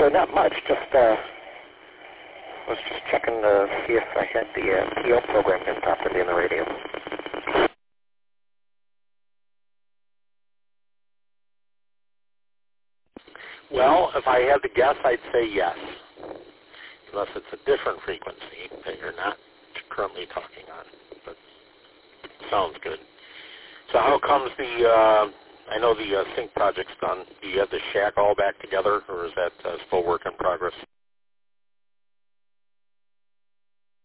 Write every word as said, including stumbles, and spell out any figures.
sir. Not much. Just uh, was just checking to see if I had the uh, P O program been properly in the radio. Well, if I had to guess, I'd say yes, unless it's a different frequency that you're not currently talking on. But sounds good. So how comes the, uh, I know the uh, sync project's done. Do you have the shack all back together, or is that uh, still work in progress?